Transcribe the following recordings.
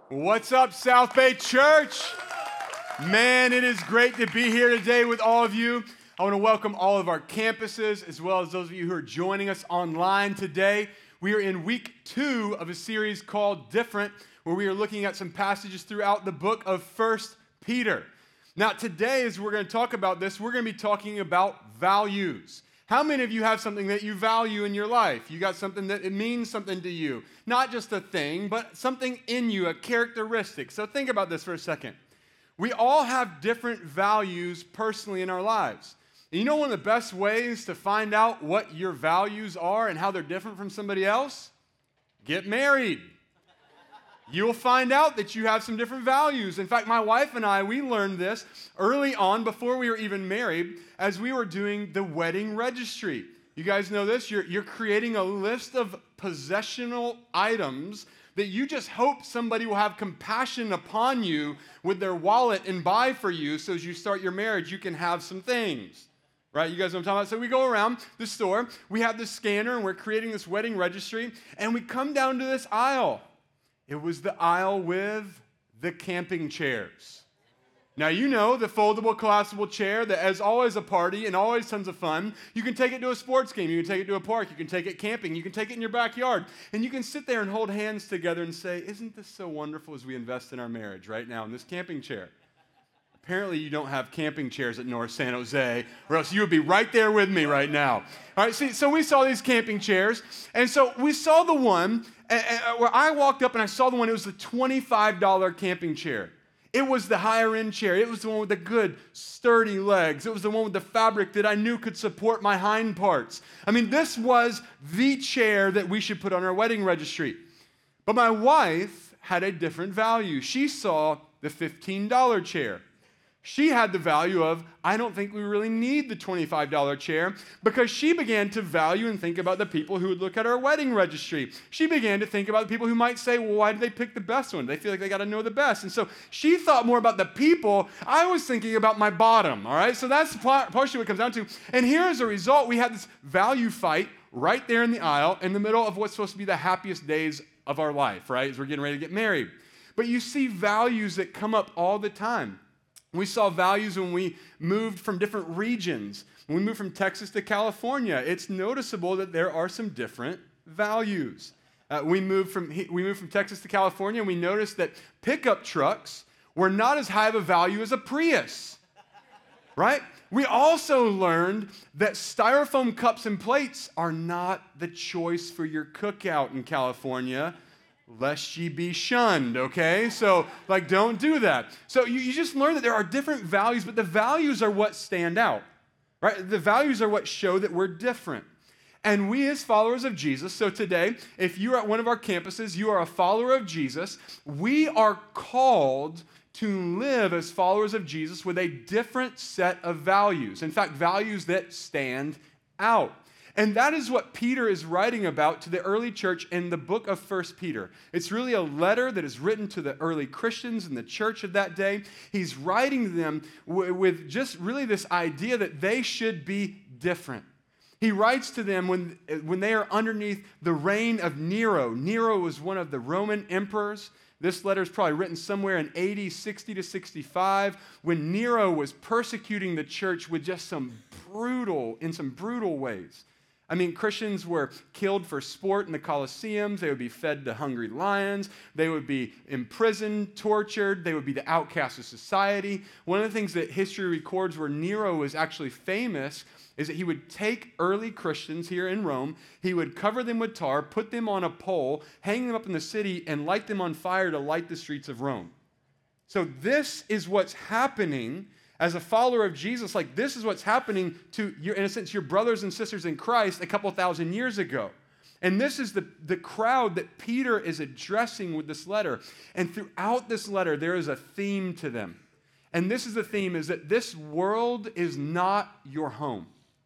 What's up, South Bay Church? Man, it is great to be here today with all of you. I want to welcome all of our campuses, as well as those of you who are joining us online today. We are in week 2 of a series called Different, where we are looking at some passages throughout the book of 1 Peter. Now, today, as we're going to talk about this, we're going to be talking about values. How many of you have something that you value in your life? You got something that it means something to you. Not just a thing, but something in you, a characteristic. So think about this for a second. We all have different values personally in our lives. And you know one of the best ways to find out what your values are and how they're different from somebody else? Get married. You'll find out that you have some different values. In fact, my wife and I, we learned this early on before we were even married as we were doing the wedding registry. You guys know this? You're creating a list of possessional items that you just hope somebody will have compassion upon you with their wallet and buy for you, so as you start your marriage, you can have some things. Right? You guys know what I'm talking about? So we go around the store, we have this scanner, and we're creating this wedding registry, and we come down to this aisle. It was the aisle with the camping chairs. Now, you know the foldable, collapsible chair that is always a party and always tons of fun. You can take it to a sports game. You can take it to a park. You can take it camping. You can take it in your backyard. And you can sit there and hold hands together and say, isn't this so wonderful as we invest in our marriage right now in this camping chair? Apparently, you don't have camping chairs at North San Jose, or else you would be right there with me right now. All right, see, so we saw these camping chairs, and so we saw the one where I walked up and I saw the one, it was the $25 camping chair. It was the higher-end chair. It was the one with the good, sturdy legs. It was the one with the fabric that I knew could support my hind parts. I mean, this was the chair that we should put on our wedding registry. But my wife had a different value. She saw the $15 chair. She had the value of, I don't think we really need the $25 chair, because she began to value and think about the people who would look at our wedding registry. She began to think about the people who might say, well, why did they pick the best one? They feel like they got to know the best. And so she thought more about the people. I was thinking about my bottom, all right? So that's partially what it comes down to. And here as a result, we had this value fight right there in the aisle in the middle of what's supposed to be the happiest days of our life, right, as we're getting ready to get married. But you see values that come up all the time. We saw values when we moved from different regions. When we moved from Texas to California, it's noticeable that there are some different values. We moved from Texas to California, and we noticed that pickup trucks were not as high of a value as a Prius, right? We also learned that styrofoam cups and plates are not the choice for your cookout in California, lest ye be shunned, okay? So, don't do that. So you just learn that there are different values, but the values are what stand out, right? The values are what show that we're different. And we as followers of Jesus, so today, if you're at one of our campuses, you are a follower of Jesus, we are called to live as followers of Jesus with a different set of values. In fact, values that stand out. And that is what Peter is writing about to the early church in the book of 1 Peter. It's really a letter that is written to the early Christians in the church of that day. He's writing to them with just really this idea that they should be different. He writes to them when they are underneath the reign of Nero. Nero was one of the Roman emperors. This letter is probably written somewhere in AD 60 to 65, when Nero was persecuting the church with just some brutal ways. I mean, Christians were killed for sport in the Colosseums. They would be fed to hungry lions. They would be imprisoned, tortured. They would be the outcasts of society. One of the things that history records where Nero was actually famous is that he would take early Christians here in Rome, he would cover them with tar, put them on a pole, hang them up in the city, and light them on fire to light the streets of Rome. So this is what's happening as a follower of Jesus. This is what's happening to, in a sense, your brothers and sisters in Christ a couple thousand years ago. And this is the crowd that Peter is addressing with this letter. And throughout this letter, there is a theme to them. And this is the theme, is that this world is not your home.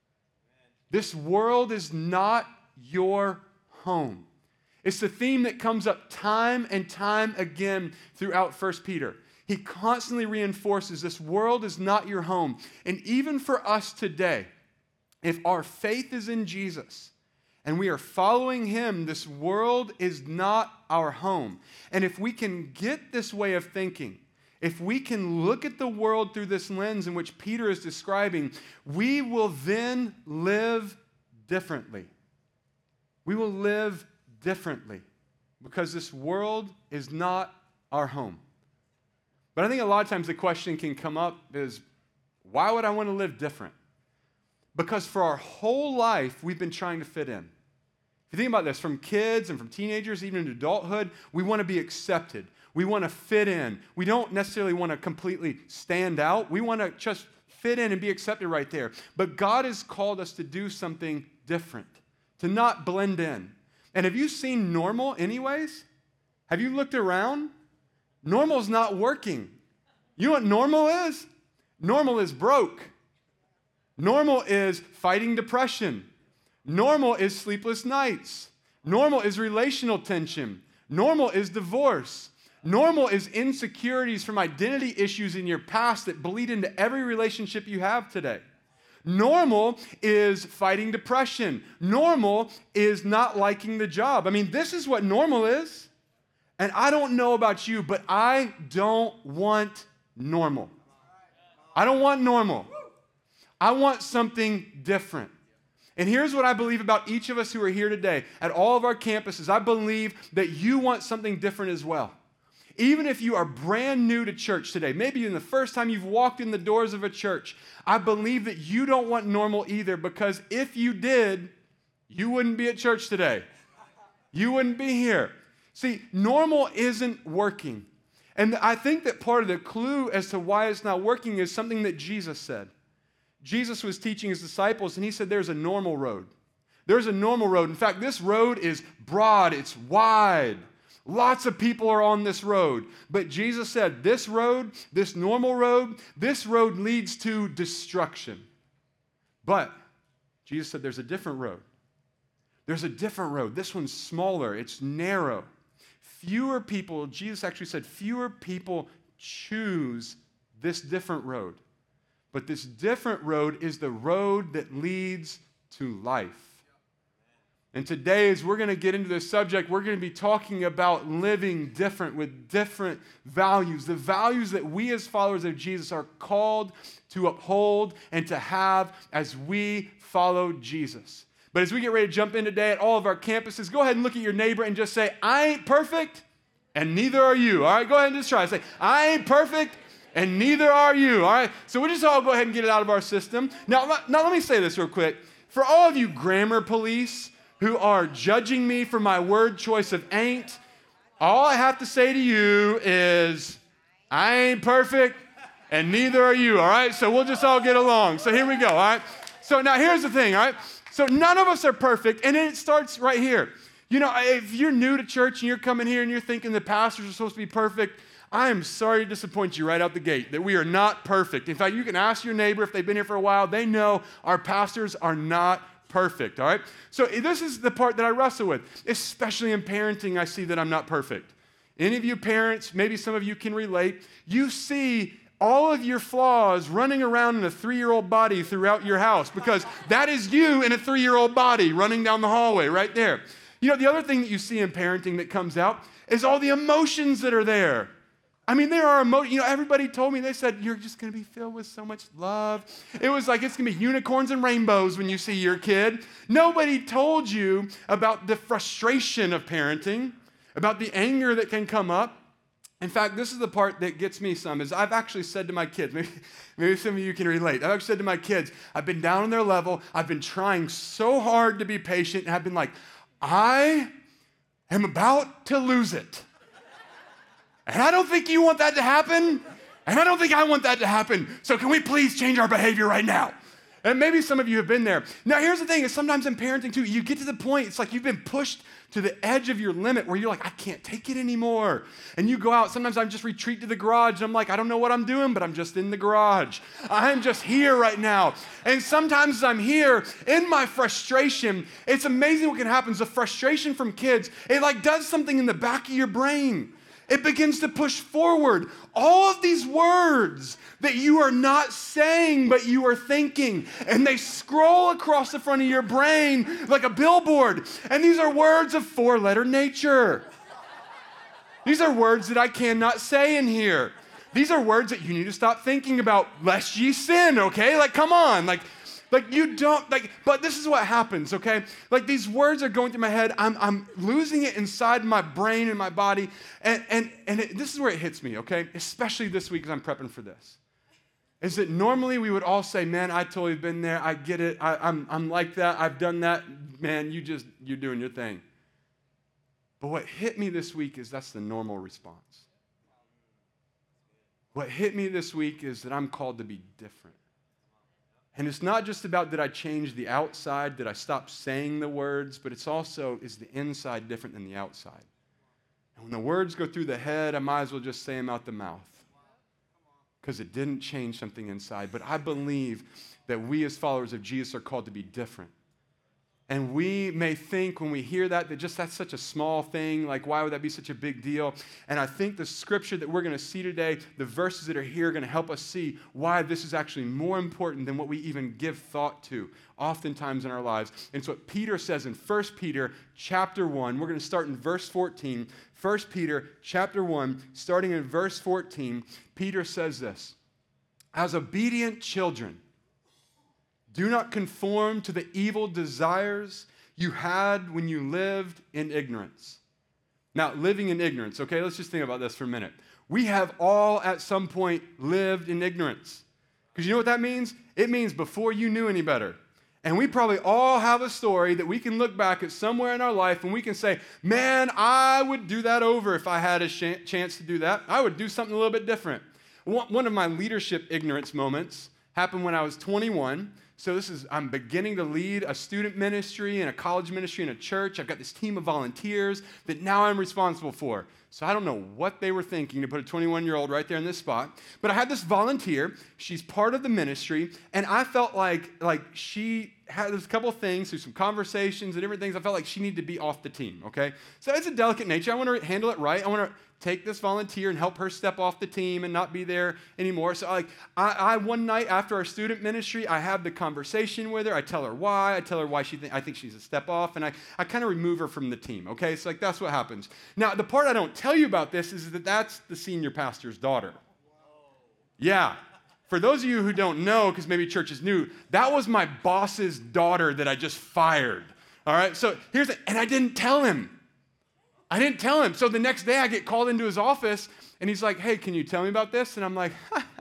This world is not your home. It's the theme that comes up time and time again throughout 1 Peter. He constantly reinforces this world is not your home. And even for us today, if our faith is in Jesus, and we are following him, this world is not our home. And if we can get this way of thinking, if we can look at the world through this lens in which Peter is describing, we will then live differently. We will live differently because this world is not our home. But I think a lot of times the question can come up is, why would I want to live different? Because for our whole life, we've been trying to fit in. If you think about this, from kids and from teenagers, even into adulthood, we want to be accepted. We want to fit in. We don't necessarily want to completely stand out. We want to just fit in and be accepted right there. But God has called us to do something different, to not blend in. And have you seen normal anyways? Have you looked around? Normal's not working. You know what normal is? Normal is broke. Normal is fighting depression. Normal is sleepless nights. Normal is relational tension. Normal is divorce. Normal is insecurities from identity issues in your past that bleed into every relationship you have today. Normal is fighting depression. Normal is not liking the job. I mean, this is what normal is. And I don't know about you, but I don't want normal. I don't want normal. I want something different. And here's what I believe about each of us who are here today at all of our campuses. I believe that you want something different as well. Even if you are brand new to church today, maybe in the first time you've walked in the doors of a church, I believe that you don't want normal either, because if you did, you wouldn't be at church today. You wouldn't be here. See, normal isn't working. And I think that part of the clue as to why it's not working is something that Jesus said. Jesus was teaching his disciples, and he said there's a normal road. There's a normal road. In fact, this road is broad, it's wide. Lots of people are on this road. But Jesus said this road, this normal road, this road leads to destruction. But Jesus said there's a different road. There's a different road. This one's smaller, it's narrow. Fewer people, Jesus actually said, fewer people choose this different road. But this different road is the road that leads to life. And today, as we're going to get into this subject, we're going to be talking about living different with different values. The values that we as followers of Jesus are called to uphold and to have as we follow Jesus. But as we get ready to jump in today at all of our campuses, go ahead and look at your neighbor and just say, I ain't perfect, and neither are you. All right, go ahead and just try. Say, I ain't perfect, and neither are you. All right, so we'll just all go ahead and get it out of our system. Now let me say this real quick. For all of you grammar police who are judging me for my word choice of ain't, all I have to say to you is, I ain't perfect, and neither are you, all right? So we'll just all get along. So here we go, all right? So now here's the thing, all right? So none of us are perfect, and it starts right here. You know, if you're new to church and you're coming here and you're thinking the pastors are supposed to be perfect, I am sorry to disappoint you right out the gate that we are not perfect. In fact, you can ask your neighbor if they've been here for a while. They know our pastors are not perfect, all right? So this is the part that I wrestle with, especially in parenting. I see that I'm not perfect. Any of you parents, maybe some of you can relate, you see all of your flaws running around in a 3-year-old body throughout your house, because that is you in a 3-year-old body running down the hallway right there. You know, the other thing that you see in parenting that comes out is all the emotions that are there. I mean, there are emotions. You know, everybody told me, they said, you're just going to be filled with so much love. It was like it's going to be unicorns and rainbows when you see your kid. Nobody told you about the frustration of parenting, about the anger that can come up. In fact, this is the part that gets me some, is I've actually said to my kids, maybe some of you can relate. I've actually said to my kids, I've been down on their level. I've been trying so hard to be patient, and I've been like, I am about to lose it. And I don't think you want that to happen, and I don't think I want that to happen. So can we please change our behavior right now? And maybe some of you have been there. Now, here's the thing, is sometimes in parenting too, you get to the point, it's like you've been pushed to the edge of your limit where you're like, I can't take it anymore. And you go out, sometimes I just retreat to the garage, and I'm like, I don't know what I'm doing, but I'm just in the garage. I'm just here right now. And sometimes as I'm here, in my frustration, it's amazing what can happen. The frustration from kids, it like does something in the back of your brain. it begins to push forward all of these words that you are not saying, but you are thinking. And they scroll across the front of your brain like a billboard. And these are words of four-letter nature. These are words that I cannot say in here. These are words that you need to stop thinking about, lest ye sin, okay? Like, come on. Like you don't, but this is what happens, okay? Like these words are going through my head. I'm losing it inside my brain and my body. This is where it hits me, okay? Especially this week as I'm prepping for this. Is that normally we would all say, man, I totally been there. I get it. I'm like that. I've done that. Man, you're doing your thing. But what hit me this week is that's the normal response. What hit me this week is that I'm called to be different. And it's not just about did I change the outside, did I stop saying the words, but it's also, is the inside different than the outside? And when the words go through the head, I might as well just say them out the mouth because it didn't change something inside. But I believe that we as followers of Jesus are called to be different. And we may think when we hear that just that's such a small thing, like why would that be such a big deal? And I think the scripture that we're going to see today, the verses that are here are going to help us see why this is actually more important than what we even give thought to oftentimes in our lives. And it's what Peter says in 1 Peter chapter 1. We're going to start in verse 14. 1 Peter chapter 1, starting in verse 14, Peter says this, as obedient children, do not conform to the evil desires you had when you lived in ignorance. Now, living in ignorance, okay, let's just think about this for a minute. We have all at some point lived in ignorance. Because you know what that means? It means before you knew any better. And we probably all have a story that we can look back at somewhere in our life and we can say, man, I would do that over if I had a chance to do that. I would do something a little bit different. One of my leadership ignorance moments happened when I was 21. So I'm beginning to lead a student ministry and a college ministry in a church. I've got this team of volunteers that now I'm responsible for. So I don't know what they were thinking to put a 21-year-old right there in this spot. But I had this volunteer. She's part of the ministry. And I felt like she had a couple of things, through some conversations and different things. I felt like she needed to be off the team, okay? So it's a delicate nature. I want to handle it right. I want to take this volunteer and help her step off the team and not be there anymore. So I one night after our student ministry, I have the conversation with her. I tell her why. I tell her why I think she's a step off, and I kind of remove her from the team, okay? So that's what happens. Now, the part I don't tell you about this is that that's the senior pastor's daughter. Yeah. For those of you who don't know, because maybe church is new, that was my boss's daughter that I just fired, all right? So and I didn't tell him. So the next day I get called into his office and he's like, hey, can you tell me about this? And I'm like,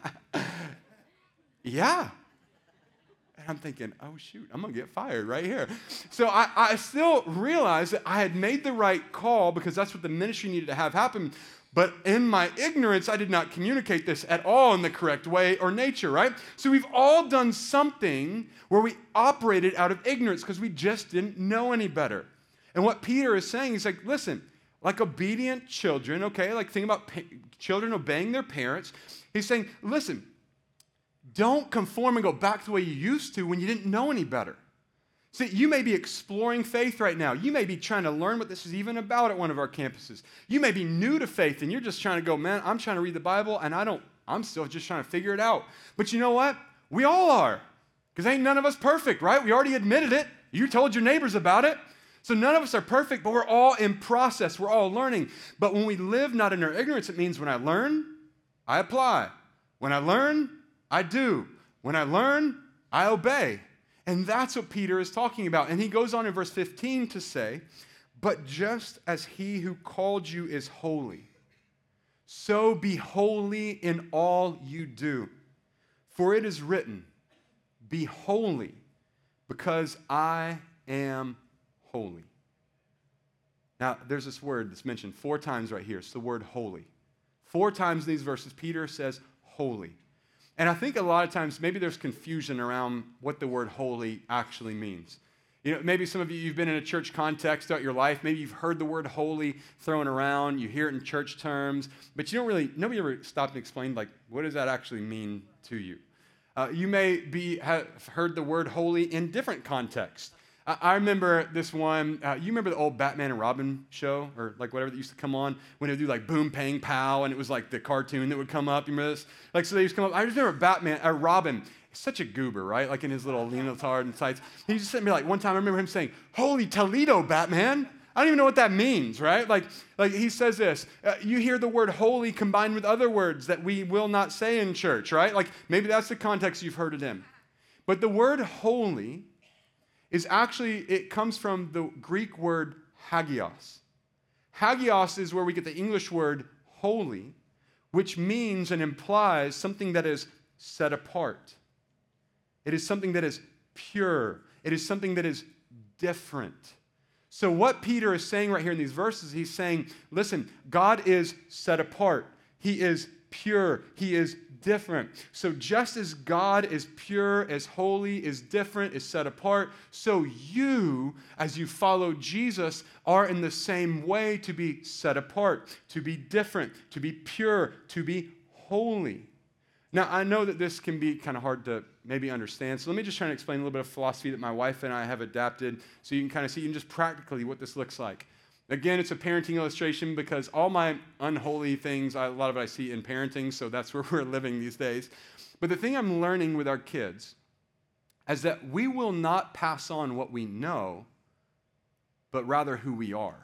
yeah. And I'm thinking, oh shoot, I'm going to get fired right here. So I still realized that I had made the right call because that's what the ministry needed to have happen. But in my ignorance, I did not communicate this at all in the correct way or nature, right? So we've all done something where we operated out of ignorance because we just didn't know any better. And what Peter is saying is like, listen, like obedient children, okay? Like think about children obeying their parents. He's saying, listen, don't conform and go back to the way you used to when you didn't know any better. See, you may be exploring faith right now. You may be trying to learn what this is even about at one of our campuses. You may be new to faith and you're just trying to go, man, I'm trying to read the Bible and I'm still just trying to figure it out. But you know what? We all are. Because ain't none of us perfect, right? We already admitted it. You told your neighbors about it. So none of us are perfect, but we're all in process. We're all learning. But when we live not in our ignorance, it means when I learn, I apply. When I learn, I do. When I learn, I obey. And that's what Peter is talking about. And he goes on in verse 15 to say, but just as he who called you is holy, so be holy in all you do. For it is written, be holy, because I am holy. Now, there's this word that's mentioned 4 times right here. It's the word holy. 4 times in these verses, Peter says holy. And I think a lot of times maybe there's confusion around what the word holy actually means. You know, maybe some of you've been in a church context throughout your life. Maybe you've heard the word holy thrown around. You hear it in church terms, but nobody ever stopped and explained, like, what does that actually mean to you? You may have heard the word holy in different contexts. I remember this one. You remember the old Batman and Robin show, or like whatever that used to come on when they would do like Boom Pang Pow, and it was like the cartoon that would come up. You remember this? Like so they used to come up. I just remember Robin. Such a goober, right? Like in his little leotard and tights. He just sent me like one time. I remember him saying, "Holy Toledo, Batman." I don't even know what that means, right? Like he says this, you hear the word holy combined with other words that we will not say in church, right? Like maybe that's the context you've heard it in. But the word holy is actually, it comes from the Greek word hagios. Hagios is where we get the English word holy, which means and implies something that is set apart. It is something that is pure. It is something that is different. So what Peter is saying right here in these verses, he's saying, listen, God is set apart. He is pure. He is different. So just as God is pure, is holy, is different, is set apart, so you, as you follow Jesus, are in the same way to be set apart, to be different, to be pure, to be holy. Now, I know that this can be kind of hard to maybe understand, so let me just try and explain a little bit of philosophy that my wife and I have adapted so you can kind of see just practically what this looks like. Again, it's a parenting illustration because all my unholy things, a lot of it I see in parenting, so that's where we're living these days. But the thing I'm learning with our kids is that we will not pass on what we know, but rather who we are.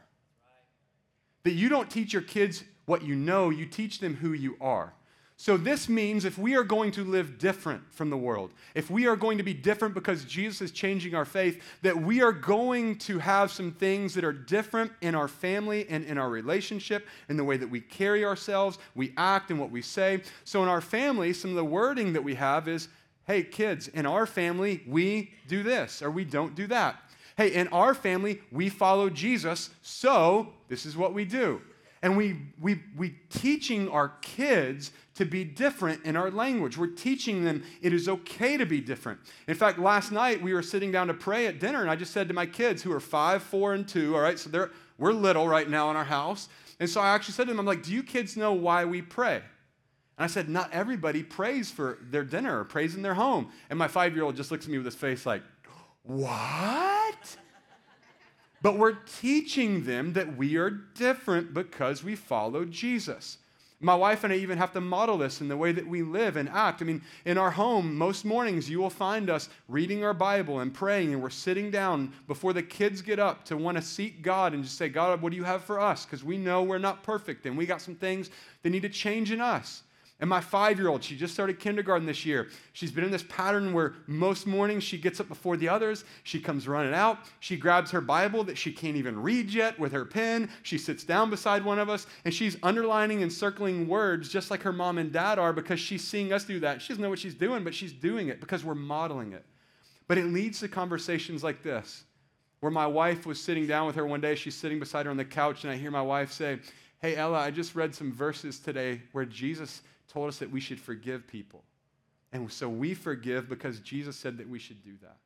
That you don't teach your kids what you know, you teach them who you are. So this means if we are going to live different from the world, if we are going to be different because Jesus is changing our faith, that we are going to have some things that are different in our family and in our relationship, in the way that we carry ourselves, we act, and what we say. So in our family, some of the wording that we have is, hey, kids, in our family, we do this or we don't do that. Hey, in our family, we follow Jesus, so this is what we do. And we teaching our kids to be different in our language. We're teaching them it is okay to be different. In fact, last night we were sitting down to pray at dinner, and I just said to my kids who are 5, 4, and 2, all right, so we're little right now in our house. And so I actually said to them, I'm like, do you kids know why we pray? And I said, not everybody prays for their dinner or prays in their home. And my 5-year-old just looks at me with his face like, what? But we're teaching them that we are different because we follow Jesus. My wife and I even have to model this in the way that we live and act. I mean, in our home, most mornings you will find us reading our Bible and praying, and we're sitting down before the kids get up to want to seek God and just say, God, what do you have for us? Because we know we're not perfect, and we got some things that need to change in us. And my 5-year-old, she just started kindergarten this year. She's been in this pattern where most mornings she gets up before the others. She comes running out. She grabs her Bible that she can't even read yet with her pen. She sits down beside one of us, and she's underlining and circling words just like her mom and dad are because she's seeing us do that. She doesn't know what she's doing, but she's doing it because we're modeling it. But it leads to conversations like this, where my wife was sitting down with her one day. She's sitting beside her on the couch, and I hear my wife say, hey, Ella, I just read some verses today where Jesus told us that we should forgive people. And so we forgive because Jesus said that we should do that.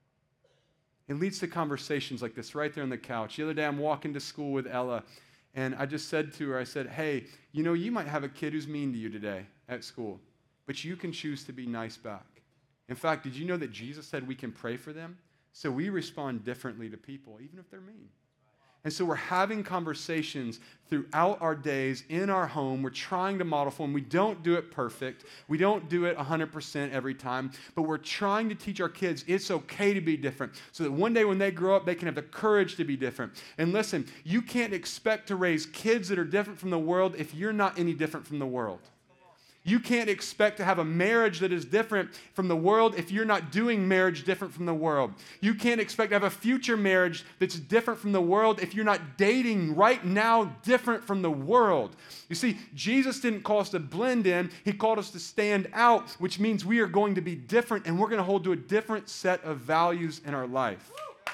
It leads to conversations like this right there on the couch. The other day I'm walking to school with Ella, and I just said to her, I said, hey, you know, you might have a kid who's mean to you today at school, but you can choose to be nice back. In fact, did you know that Jesus said we can pray for them? So we respond differently to people, even if they're mean. And so we're having conversations throughout our days in our home. We're trying to model for them. We don't do it perfect. We don't do it 100% every time. But we're trying to teach our kids it's okay to be different so that one day when they grow up, they can have the courage to be different. And listen, you can't expect to raise kids that are different from the world if you're not any different from the world. You can't expect to have a marriage that is different from the world if you're not doing marriage different from the world. You can't expect to have a future marriage that's different from the world if you're not dating right now different from the world. You see, Jesus didn't call us to blend in. He called us to stand out, which means we are going to be different, and we're going to hold to a different set of values in our life.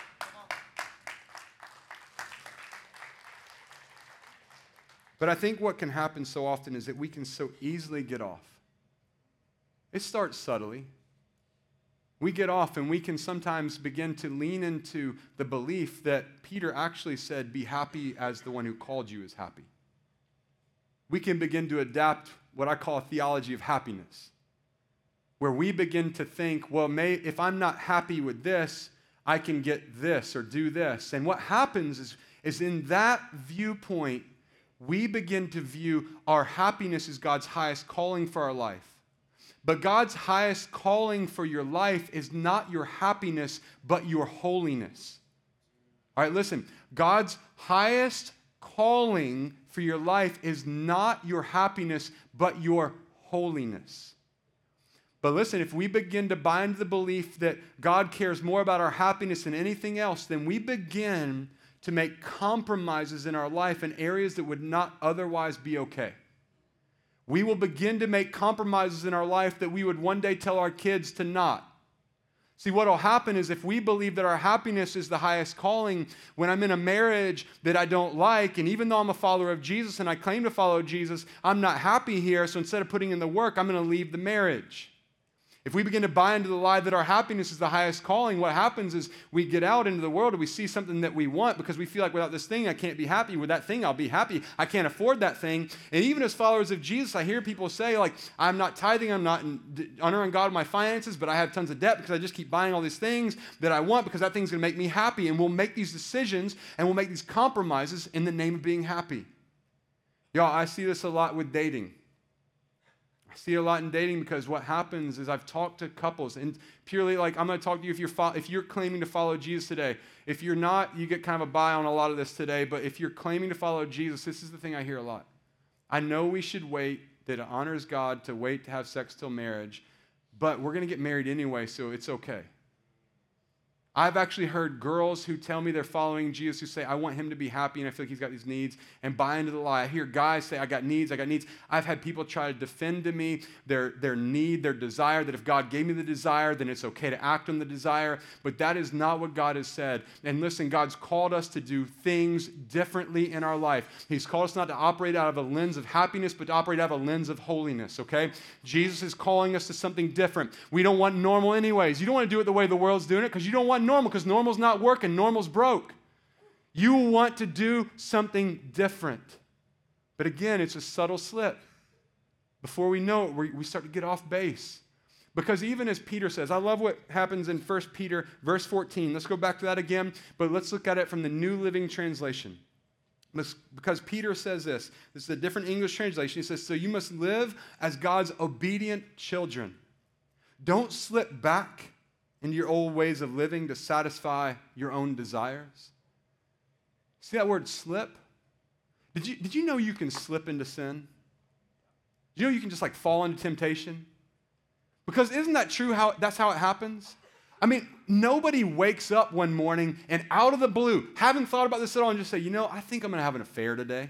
But I think what can happen so often is that we can so easily get off. It starts subtly. We get off and we can sometimes begin to lean into the belief that Peter actually said, be happy as the one who called you is happy. We can begin to adapt what I call a theology of happiness, where we begin to think, well, if I'm not happy with this, I can get this or do this. And what happens is in that viewpoint, we begin to view our happiness as God's highest calling for our life. But God's highest calling for your life is not your happiness, but your holiness. All right, listen. God's highest calling for your life is not your happiness, but your holiness. But listen, if we begin to buy into the belief that God cares more about our happiness than anything else, then we begin to make compromises in our life in areas that would not otherwise be okay. We will begin to make compromises in our life that we would one day tell our kids to not. See, what will happen is if we believe that our happiness is the highest calling, when I'm in a marriage that I don't like, and even though I'm a follower of Jesus and I claim to follow Jesus, I'm not happy here, so instead of putting in the work, I'm going to leave the marriage. If we begin to buy into the lie that our happiness is the highest calling, what happens is we get out into the world and we see something that we want because we feel like without this thing, I can't be happy. With that thing, I'll be happy. I can't afford that thing. And even as followers of Jesus, I hear people say, like, I'm not tithing, I'm not honoring God with my finances, but I have tons of debt because I just keep buying all these things that I want because that thing's going to make me happy. And we'll make these decisions and we'll make these compromises in the name of being happy. Y'all, I see this a lot with dating. I see it a lot in dating because what happens is I've talked to couples and purely like I'm going to talk to you if you're claiming to follow Jesus today. If you're not, you get kind of a buy on a lot of this today, but if you're claiming to follow Jesus, this is the thing I hear a lot. I know we should wait, that it honors God to wait to have sex till marriage, but we're going to get married anyway, so it's okay. I've actually heard girls who tell me they're following Jesus who say, I want him to be happy and I feel like he's got these needs, and buy into the lie. I hear guys say, I got needs. I've had people try to defend to me their need, their desire, that if God gave me the desire, then it's okay to act on the desire. But that is not what God has said. And listen, God's called us to do things differently in our life. He's called us not to operate out of a lens of happiness, but to operate out of a lens of holiness, okay? Jesus is calling us to something different. We don't want normal anyways. You don't want to do it the way the world's doing it because you don't want normal, because normal's not working. Normal's broke. You want to do something different. But again, it's a subtle slip. Before we know it, we start to get off base. Because even as Peter says, I love what happens in 1 Peter verse 14. Let's go back to that again, but let's look at it from the New Living Translation. Because Peter says this is a different English translation. He says, so you must live as God's obedient children. Don't slip back into your old ways of living to satisfy your own desires. See that word slip? Did you know you can slip into sin? Did you know you can just like fall into temptation? Because isn't that true that's how it happens? I mean, nobody wakes up one morning and out of the blue, haven't thought about this at all, and just say, I think I'm going to have an affair today.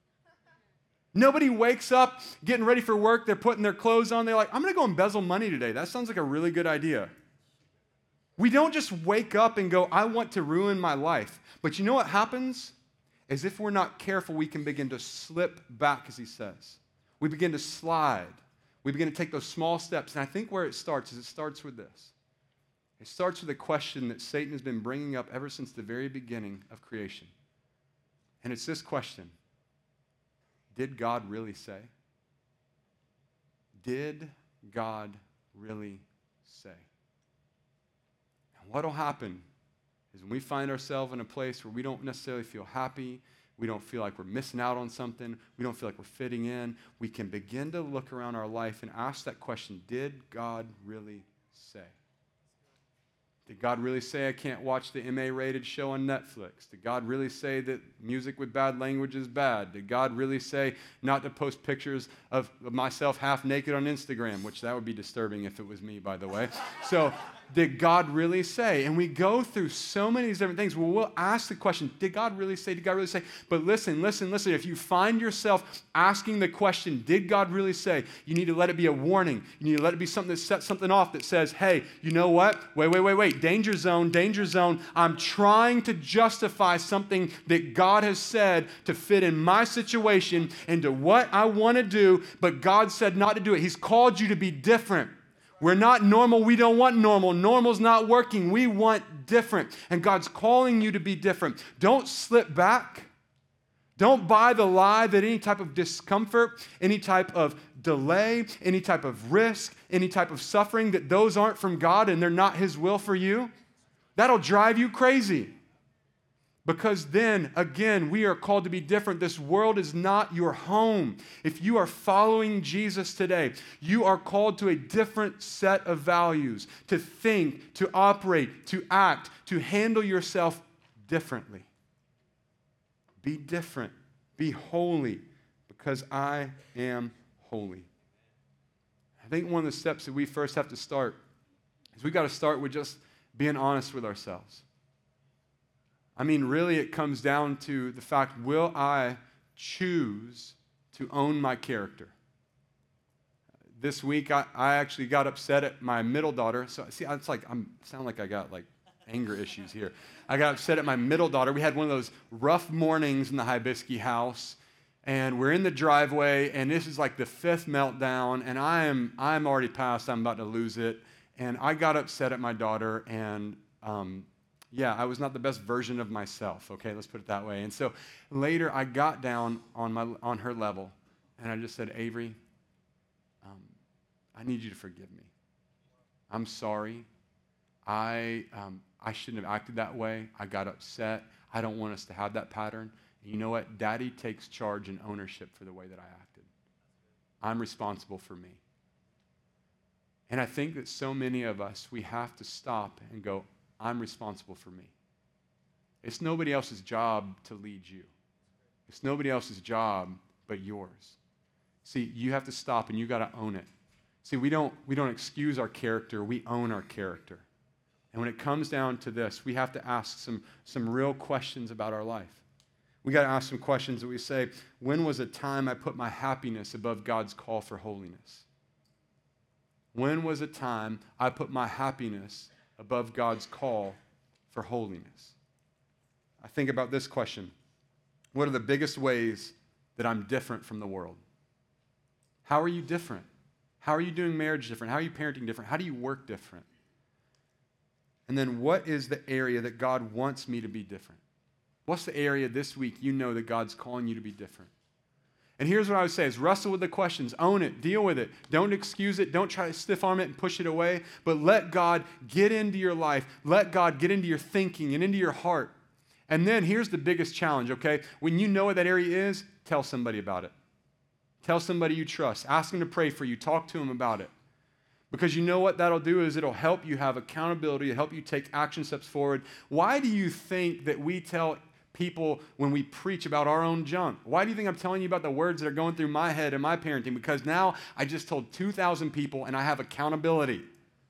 Nobody wakes up getting ready for work, they're putting their clothes on, they're like, I'm going to go embezzle money today. That sounds like a really good idea. We don't just wake up and go, I want to ruin my life. But you know what happens? Is if we're not careful, we can begin to slip back, as he says. We begin to slide. We begin to take those small steps. And I think where it starts is it starts with this. It starts with a question that Satan has been bringing up ever since the very beginning of creation. And it's this question. Did God really say? Did God really say? And what will happen is when we find ourselves in a place where we don't necessarily feel happy, we don't feel like we're missing out on something, we don't feel like we're fitting in, we can begin to look around our life and ask that question, did God really say? Did God really say I can't watch the MA-rated show on Netflix? Did God really say that music with bad language is bad? Did God really say not to post pictures of myself half naked on Instagram, which that would be disturbing if it was me, by the way. So did God really say? And we go through so many different things. Well, we'll ask the question, did God really say? Did God really say? But listen. If you find yourself asking the question, did God really say? You need to let it be a warning. You need to let it be something that sets something off that says, hey, you know what? Wait. Danger zone. I'm trying to justify something that God has said to fit in my situation into what I want to do, but God said not to do it. He's called you to be different. We're not normal. We don't want normal. Normal's not working. We want different. And God's calling you to be different. Don't slip back. Don't buy the lie that any type of discomfort, any type of delay, any type of risk, any type of suffering, that those aren't from God and they're not His will for you. That'll drive you crazy. Because then, again, we are called to be different. This world is not your home. If you are following Jesus today, you are called to a different set of values, to think, to operate, to act, to handle yourself differently. Be different. Be holy, because I am holy. I think one of the steps that we first have to start is we got to start with just being honest with ourselves. I mean, really, it comes down to the fact, will I choose to own my character? This week, I actually got upset at my middle daughter. So, see, it's like, I sound like I got, like, anger issues here. I got upset at my middle daughter. We had one of those rough mornings in the Hibisky house, and we're in the driveway, and this is like the fifth meltdown, and I'm already past. I'm about to lose it. And I got upset at my daughter, and yeah, I was not the best version of myself, okay? Let's put it that way. And so later I got down on her level, and I just said, Avery, I need you to forgive me. I'm sorry. I shouldn't have acted that way. I got upset. I don't want us to have that pattern. And you know what? Daddy takes charge and ownership for the way that I acted. I'm responsible for me. And I think that so many of us, we have to stop and go, I'm responsible for me. It's nobody else's job to lead you. It's nobody else's job but yours. See, you have to stop and you got to own it. See, we don't excuse our character, we own our character. And when it comes down to this, we have to ask some real questions about our life. We got to ask some questions that we say, when was a time I put my happiness above God's call for holiness? When was a time I put my happiness above God's call for holiness? I think about this question. What are the biggest ways that I'm different from the world? How are you different? How are you doing marriage different? How are you parenting different? How do you work different? And then what is the area that God wants me to be different? What's the area this week you know that God's calling you to be different? And here's what I would say is wrestle with the questions, own it, deal with it. Don't excuse it. Don't try to stiff arm it and push it away, but let God get into your life. Let God get into your thinking and into your heart. And then here's the biggest challenge, okay? When you know what that area is, tell somebody about it. Tell somebody you trust. Ask them to pray for you. Talk to them about it. Because you know what that'll do is it'll help you have accountability, it'll help you take action steps forward. Why do you think that we tell people when we preach about our own junk? Why do you think I'm telling you about the words that are going through my head and my parenting? Because now I just told 2,000 people and I have accountability.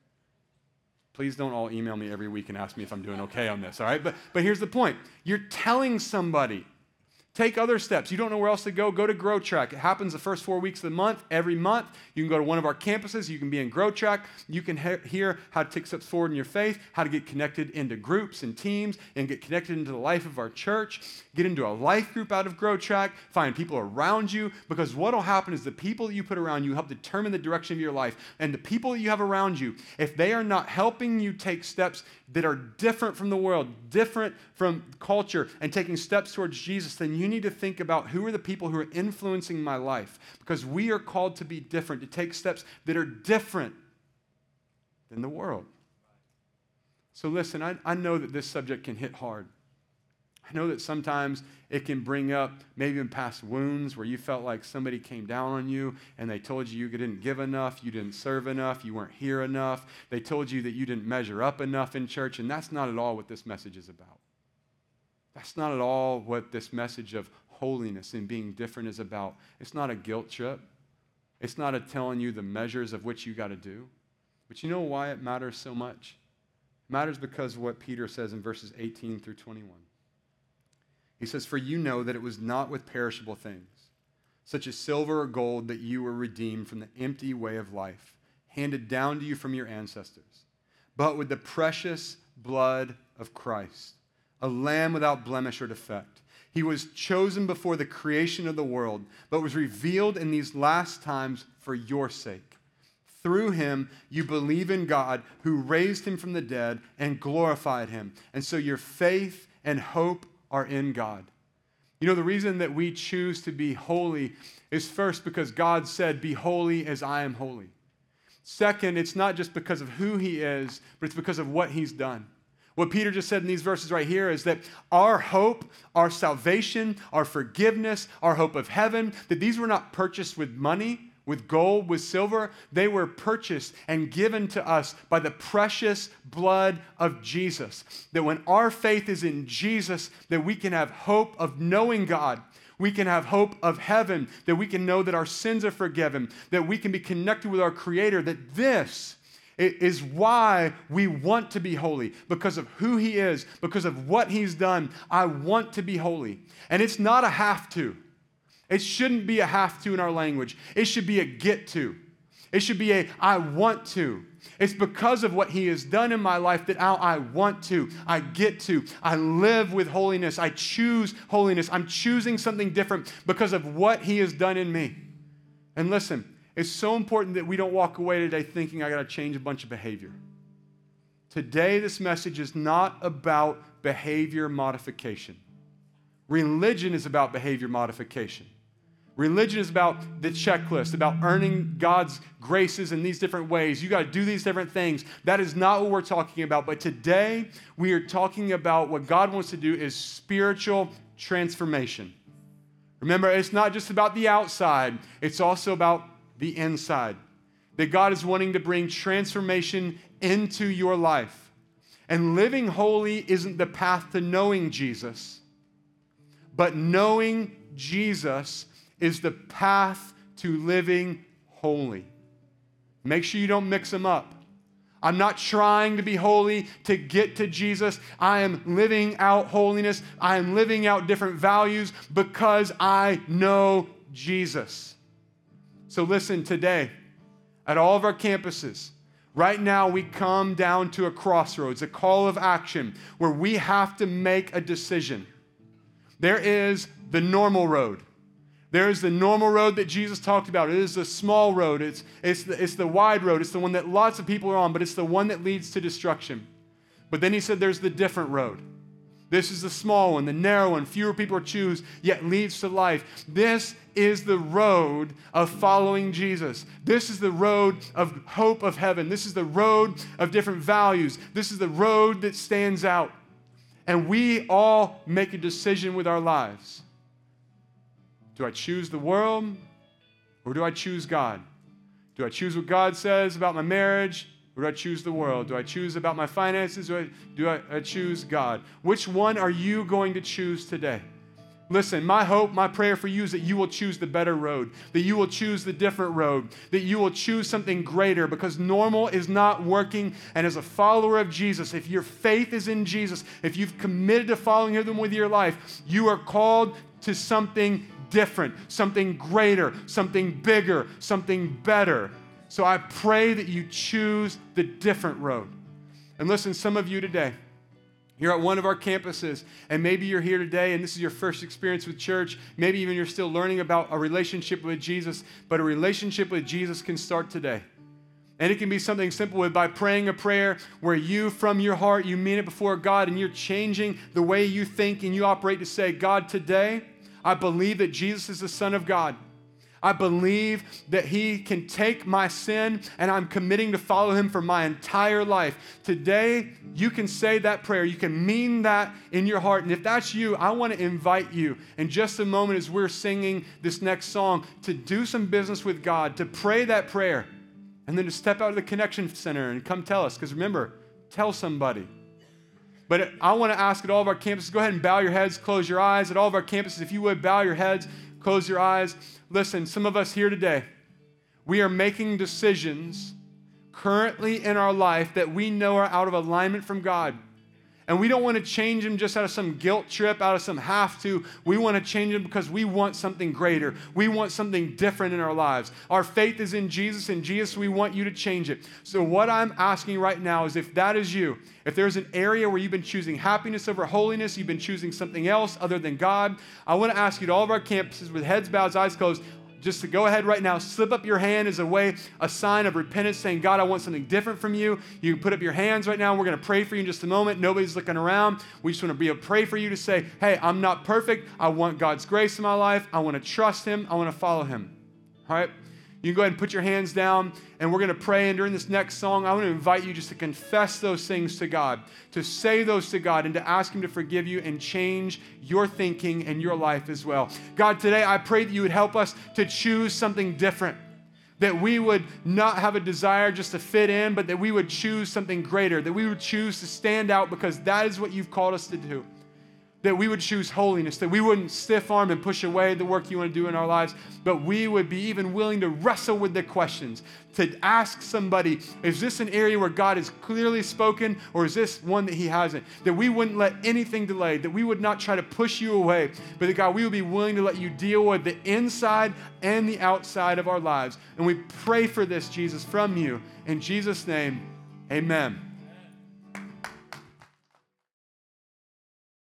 Please don't all email me every week and ask me if I'm doing okay on this, all right? But here's the point. You're telling somebody. Take other steps. You don't know where else to go to Grow Track. It happens the first 4 weeks of the month. Every month, you can go to one of our campuses. You can be in Grow Track. You can hear how to take steps forward in your faith, how to get connected into groups and teams, and get connected into the life of our church. Get into a life group out of Grow Track. Find people around you, because what will happen is the people that you put around you help determine the direction of your life. And the people that you have around you, if they are not helping you take steps that are different from the world, different from culture, and taking steps towards Jesus, then you need to think about who are the people who are influencing my life, because we are called to be different, to take steps that are different than the world. So listen, I know that this subject can hit hard. I know that sometimes it can bring up maybe in past wounds where you felt like somebody came down on you and they told you didn't give enough, you didn't serve enough, you weren't here enough. They told you that you didn't measure up enough in church, and that's not at all what this message is about. That's not at all what this message of holiness and being different is about. It's not a guilt trip. It's not a telling you the measures of which you got to do. But you know why it matters so much? It matters because of what Peter says in verses 18 through 21. He says, "For you know that it was not with perishable things, such as silver or gold, that you were redeemed from the empty way of life, handed down to you from your ancestors, but with the precious blood of Christ, a lamb without blemish or defect. He was chosen before the creation of the world, but was revealed in these last times for your sake. Through him, you believe in God, who raised him from the dead and glorified him. And so your faith and hope are in God." You know, the reason that we choose to be holy is first because God said, "Be holy as I am holy." Second, it's not just because of who he is, but it's because of what he's done. What Peter just said in these verses right here is that our hope, our salvation, our forgiveness, our hope of heaven, that these were not purchased with money, with gold, with silver. They were purchased and given to us by the precious blood of Jesus. That when our faith is in Jesus, that we can have hope of knowing God. We can have hope of heaven, that we can know that our sins are forgiven, that we can be connected with our Creator, that this is why we want to be holy, because of who He is, because of what He's done. I want to be holy. And it's not a have to. It shouldn't be a have to in our language. It should be a get to. It should be a I want to. It's because of what He has done in my life that now I want to, I get to, I live with holiness, I choose holiness. I'm choosing something different because of what He has done in me. And listen, it's so important that we don't walk away today thinking I got to change a bunch of behavior. Today, this message is not about behavior modification. Religion is about behavior modification. Religion is about the checklist, about earning God's graces in these different ways. You got to do these different things. That is not what we're talking about. But today, we are talking about what God wants to do is spiritual transformation. Remember, it's not just about the outside. It's also about the inside. That God is wanting to bring transformation into your life. And living holy isn't the path to knowing Jesus, but knowing Jesus is the path to living holy. Make sure you don't mix them up. I'm not trying to be holy to get to Jesus. I am living out holiness. I am living out different values because I know Jesus. So listen, today, at all of our campuses, right now we come down to a crossroads, a call of action where we have to make a decision. There is the normal road. There is the normal road that Jesus talked about. It is the small road. It's the wide road. It's the one that lots of people are on, but it's the one that leads to destruction. But then He said there's the different road. This is the small one, the narrow one, fewer people choose, yet leads to life. This is the road of following Jesus. This is the road of hope of heaven. This is the road of different values. This is the road that stands out. And we all make a decision with our lives. Do I choose the world or do I choose God? Do I choose what God says about my marriage? Or do I choose the world? Do I choose about my finances? Or do I choose God? Which one are you going to choose today? Listen, my hope, my prayer for you is that you will choose the better road, that you will choose the different road, that you will choose something greater because normal is not working. And as a follower of Jesus, if your faith is in Jesus, if you've committed to following Him with your life, you are called to something different, something greater, something bigger, something better. So I pray that you choose the different road. And listen, some of you today, you're at one of our campuses, and maybe you're here today, and this is your first experience with church. Maybe even you're still learning about a relationship with Jesus, but a relationship with Jesus can start today. And it can be something simple by praying a prayer where you, from your heart, you mean it before God, and you're changing the way you think and you operate to say, God, today, I believe that Jesus is the Son of God. I believe that He can take my sin and I'm committing to follow Him for my entire life. Today, you can say that prayer. You can mean that in your heart. And if that's you, I want to invite you in just a moment as we're singing this next song to do some business with God, to pray that prayer, and then to step out of the Connection Center and come tell us. Because remember, tell somebody. But I want to ask at all of our campuses, go ahead and bow your heads, close your eyes. At all of our campuses, if you would, bow your heads, close your eyes. Listen, some of us here today, we are making decisions currently in our life that we know are out of alignment from God. And we don't want to change them just out of some guilt trip, out of some have to. We want to change them because we want something greater. We want something different in our lives. Our faith is in Jesus, and Jesus, we want you to change it. So what I'm asking right now is if that is you, if there's an area where you've been choosing happiness over holiness, you've been choosing something else other than God, I want to ask you to all of our campuses with heads bowed, eyes closed, just to go ahead right now, slip up your hand as a sign of repentance, saying, God, I want something different from you. You can put up your hands right now. We're going to pray for you in just a moment. Nobody's looking around. We just want to be able to pray for you to say, hey, I'm not perfect. I want God's grace in my life. I want to trust Him. I want to follow Him. All right? You can go ahead and put your hands down, and we're going to pray. And during this next song, I want to invite you just to confess those things to God, to say those to God, and to ask Him to forgive you and change your thinking and your life as well. God, today I pray that you would help us to choose something different, that we would not have a desire just to fit in, but that we would choose something greater, that we would choose to stand out because that is what you've called us to do. That we would choose holiness, that we wouldn't stiff arm and push away the work you want to do in our lives, but we would be even willing to wrestle with the questions, to ask somebody, is this an area where God has clearly spoken, or is this one that He hasn't? That we wouldn't let anything delay, that we would not try to push you away, but that God, we would be willing to let you deal with the inside and the outside of our lives. And we pray for this, Jesus, from you. In Jesus' name, amen.